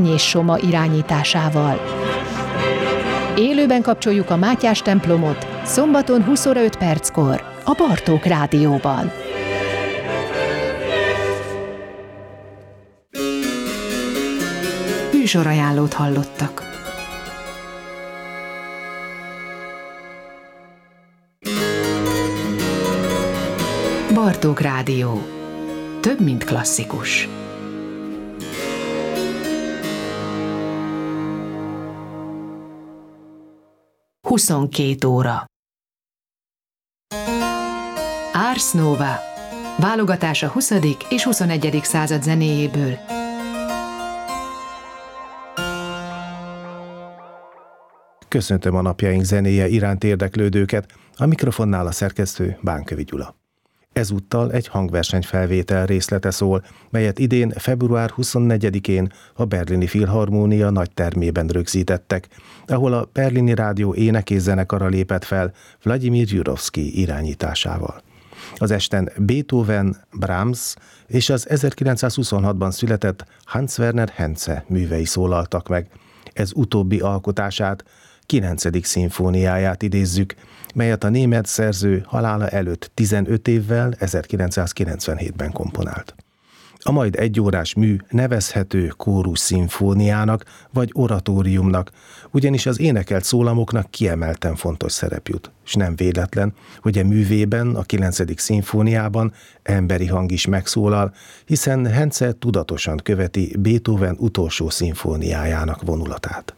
és Soma irányításával. Élőben kapcsoljuk a Mátyás templomot, szombaton 20 óra 5 perckor, a Bartók Rádióban. Műsorajánlót hallottak. Bartók Rádió. Több, mint klasszikus. Huszonkét óra. Ars Nova. Válogatás a 20. és 21. század zenéjéből. Köszöntöm a napjaink zenéje iránt érdeklődőket, a mikrofonnál a szerkesztő Bánkövi Gyula. Ezúttal egy hangversenyfelvétel részlete szól, melyet idén február 24-én a Berlini Filharmónia nagytermében rögzítettek, ahol a Berlini Rádió ének- és zenekara lépett fel Vladimir Jurowski irányításával. Az esten Beethoven, Brahms és az 1926-ban született Hans Werner Henze művei szólaltak meg. Ez utóbbi alkotását, 9. szimfóniáját idézzük, melyet a német szerző halála előtt 15 évvel, 1997-ben komponált. A majd egyórás mű nevezhető kórus szimfóniának vagy oratóriumnak, ugyanis az énekelt szólamoknak kiemelten fontos szerep jut, és nem véletlen, hogy a művében, a 9. szimfóniában emberi hang is megszólal, hiszen Henze tudatosan követi Beethoven utolsó szimfóniájának vonulatát.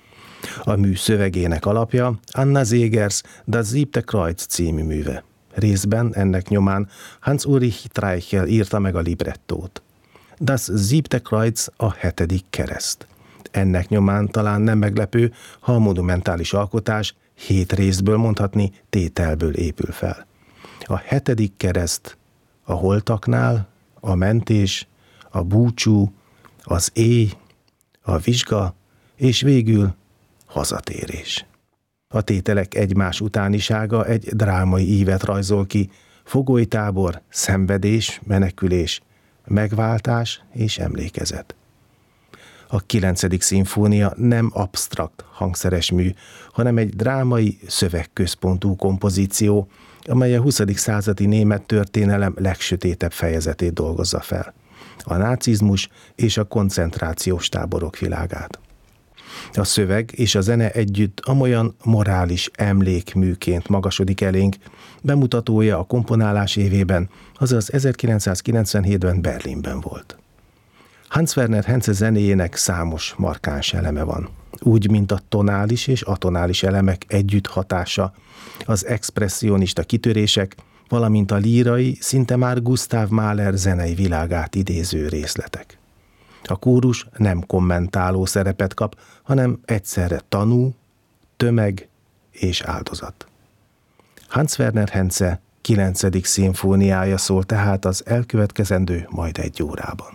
A mű szövegének alapja Anna Zegers Das siebte Kreuz című műve. Részben ennek nyomán Hans-Ulrich Streicher írta meg a librettót. Das siebte Kreuz a 7. kereszt. Ennek nyomán talán nem meglepő, ha a monumentális alkotás 7 részből, mondhatni tételből épül fel. A 7. kereszt a holtaknál, a mentés, a búcsú, az éj, a vizsga, és végül hazatérés. A tételek egymás utánisága egy drámai ívet rajzol ki, fogolytábor, szenvedés, menekülés, megváltás és emlékezet. A 9. szimfónia nem absztrakt hangszeres mű, hanem egy drámai, szövegközpontú kompozíció, amely a 20. századi német történelem legsötétebb fejezetét dolgozza fel, a nácizmus és a koncentrációs táborok világát. A szöveg és a zene együtt amolyan morális emlékműként magasodik elénk, bemutatója a komponálás évében, azaz 1997-ben Berlinben volt. Hans Werner Henze zenéjének számos markáns eleme van, úgy, mint a tonális és atonális elemek együtt hatása, az expresszionista kitörések, valamint a lírai, szinte már Gustav Mahler zenei világát idéző részletek. A kórus nem kommentáló szerepet kap, hanem egyszerre tanú, tömeg és áldozat. Hans Werner Henze 9. szimfóniája szól tehát az elkövetkezendő majd 1 órában.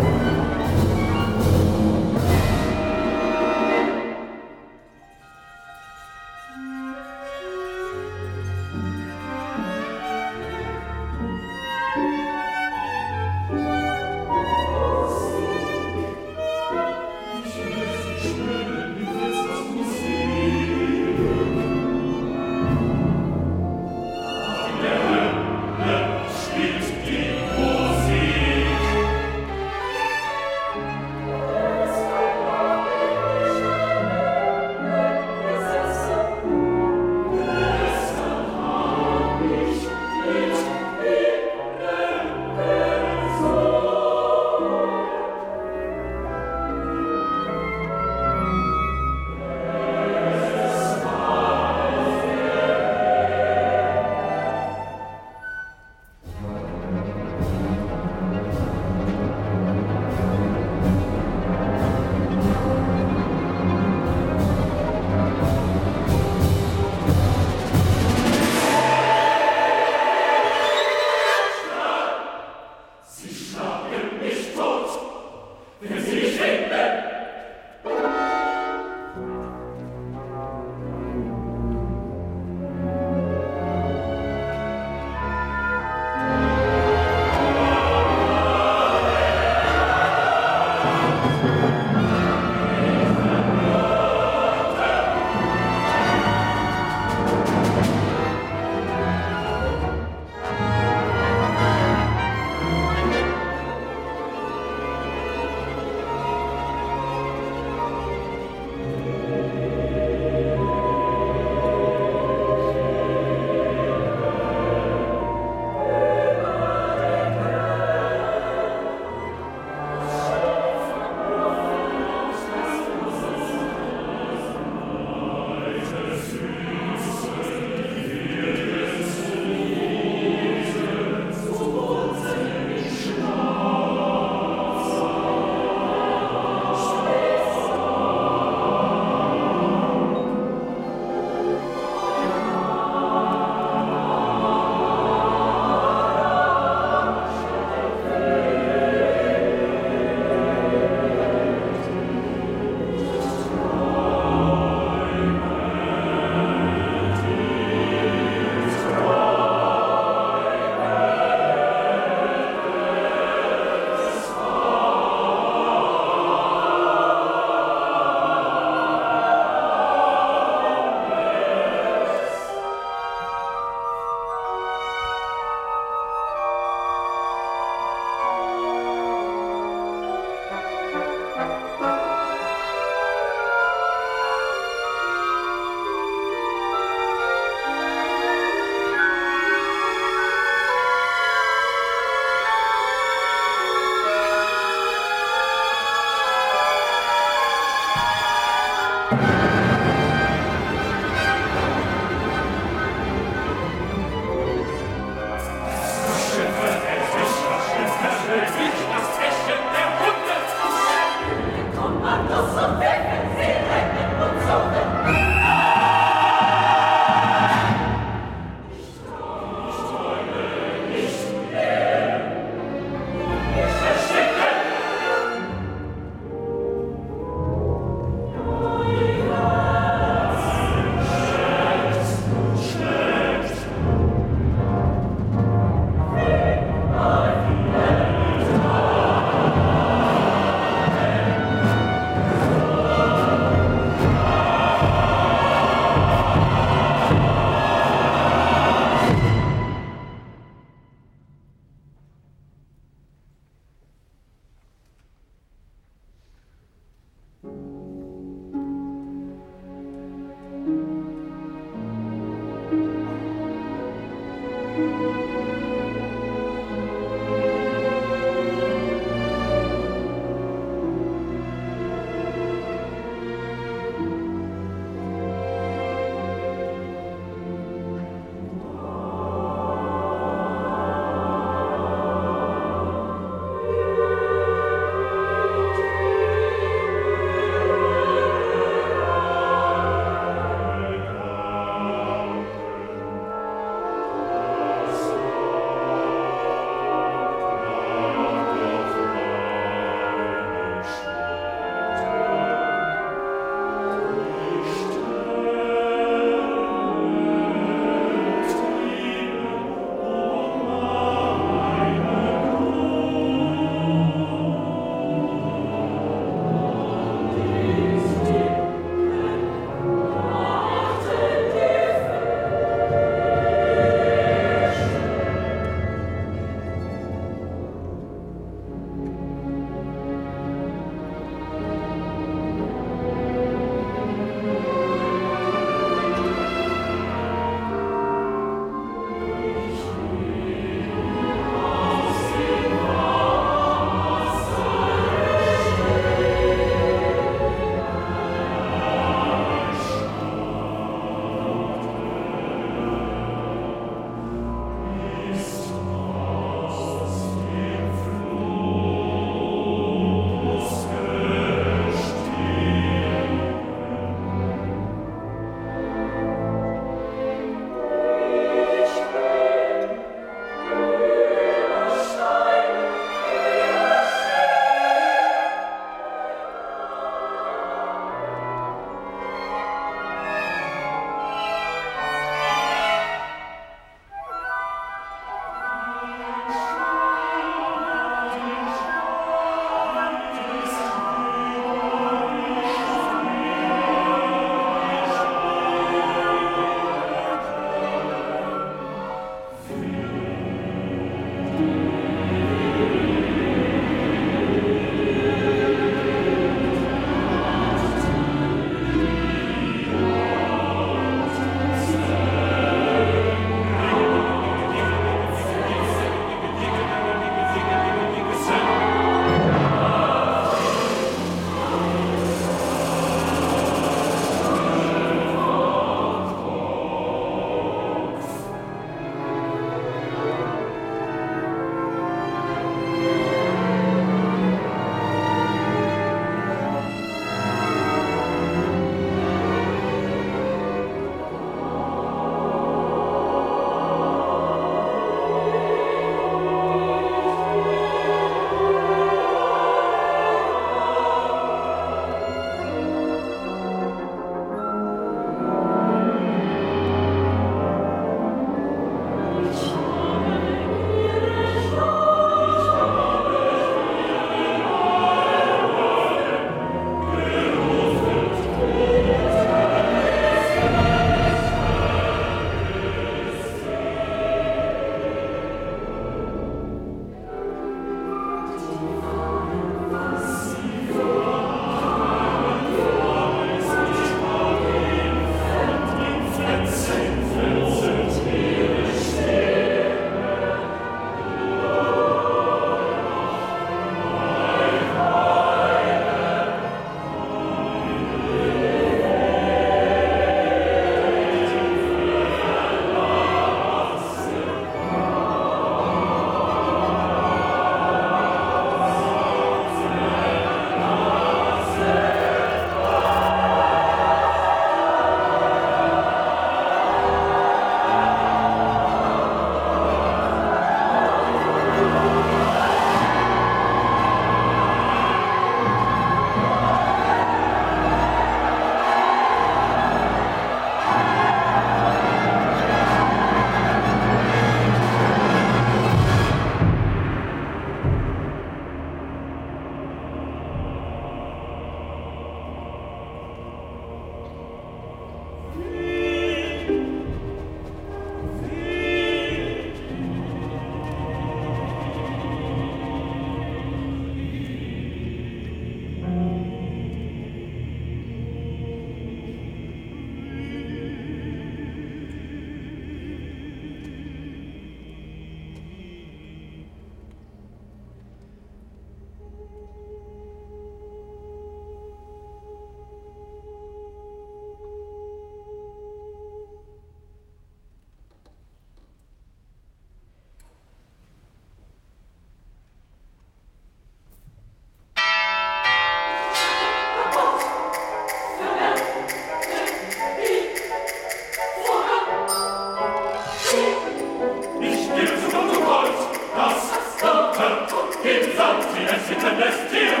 Ich gebe zu Gott und Kreuz, das Götter im Sand wie es sitzen lässt hier.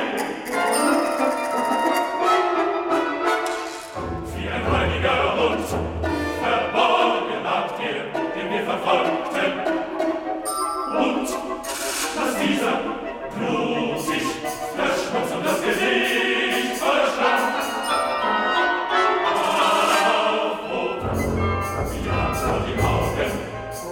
Wie ein heiliger Hund, verborgen habt ihr, den wir verfolgten. Und dass dieser Blut sich verschmutzt und das Gesicht verschlang. Auf, wir haben's vor die Augen,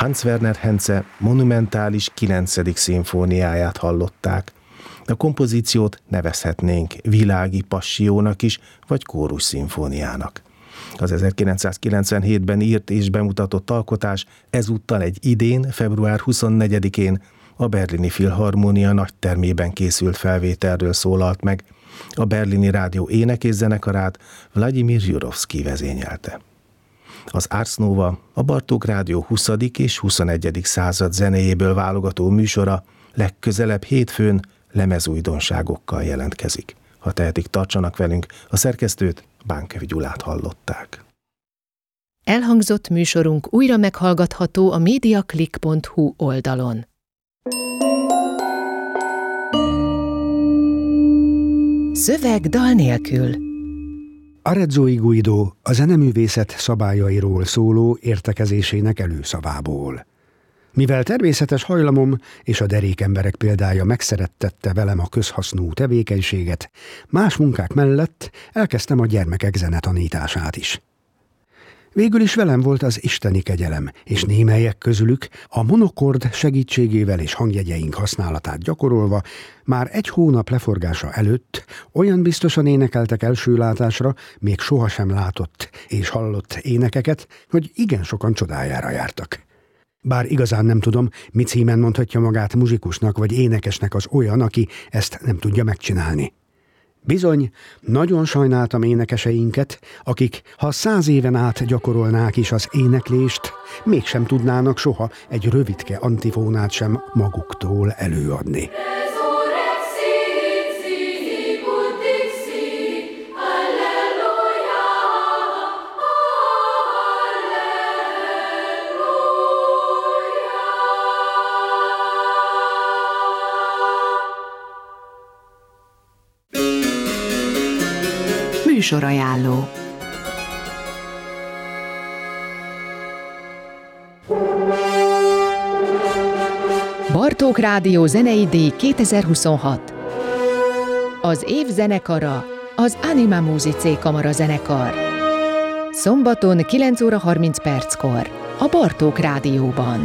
Hans Werner Henze monumentális 9. szimfóniáját hallották. A kompozíciót nevezhetnénk világi passió-nak is, vagy kórus szimfóniának. Az 1997-ben írt és bemutatott alkotás ezúttal egy idén, február 24-én a Berlini Filharmónia nagytermében készült felvételről szólalt meg. A Berlini Rádió ének- és zenekarát Vladimir Jurovszky vezényelte. Az Ars Nova a Bartók Rádió 20. és 21. század zenéjéből válogató műsora legközelebb hétfőn lemezújdonságokkal jelentkezik. Ha tehetik, tartsanak velünk, a szerkesztőt, Bánkövi Gyulát hallották. Elhangzott műsorunk újra meghallgatható a mediaclick.hu oldalon. Szöveg dal nélkül. Arezzo Guido a zeneművészet szabályairól szóló értekezésének előszavából. Mivel természetes hajlamom és a derék emberek példája megszerettette velem a közhasznú tevékenységet, más munkák mellett elkezdtem a gyermekek zenetanítását is. Végül is velem volt az isteni kegyelem, és némelyek közülük a monokord segítségével és hangjegyeink használatát gyakorolva már 1 hónap leforgása előtt olyan biztosan énekeltek első látásra még sohasem látott és hallott énekeket, hogy igen sokan csodájára jártak. Bár igazán nem tudom, mi címen mondhatja magát muzsikusnak vagy énekesnek az olyan, aki ezt nem tudja megcsinálni. Bizony, nagyon sajnáltam énekeseinket, akik, ha 100 éven át gyakorolnák is az éneklést, mégsem tudnának soha egy rövidke antifónát sem maguktól előadni. Műsorajánló. Bartók Rádió zenei díj 2026. Az év zenekara az Anima Musicae kamarazenekar. Szombaton 9 óra 30 perckor a Bartók Rádióban.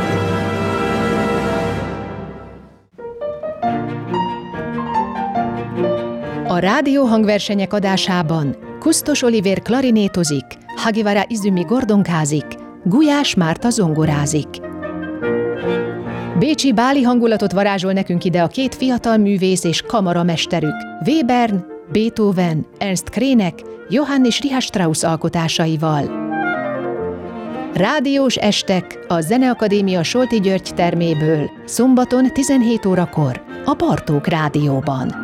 A rádió hangversenyek adásában Kusztos Olivér klarinétozik, Hagivara Izumi gordonkázik, Gulyás Márta zongorázik. Bécsi báli hangulatot varázsol nekünk ide a 2 fiatal művész és kamaramesterük, Webern, Beethoven, Ernst Krének, Johann és Richard Strauss alkotásaival. Rádiós estek a Zeneakadémia Solti György terméből, szombaton 17 órakor a Bartók Rádióban.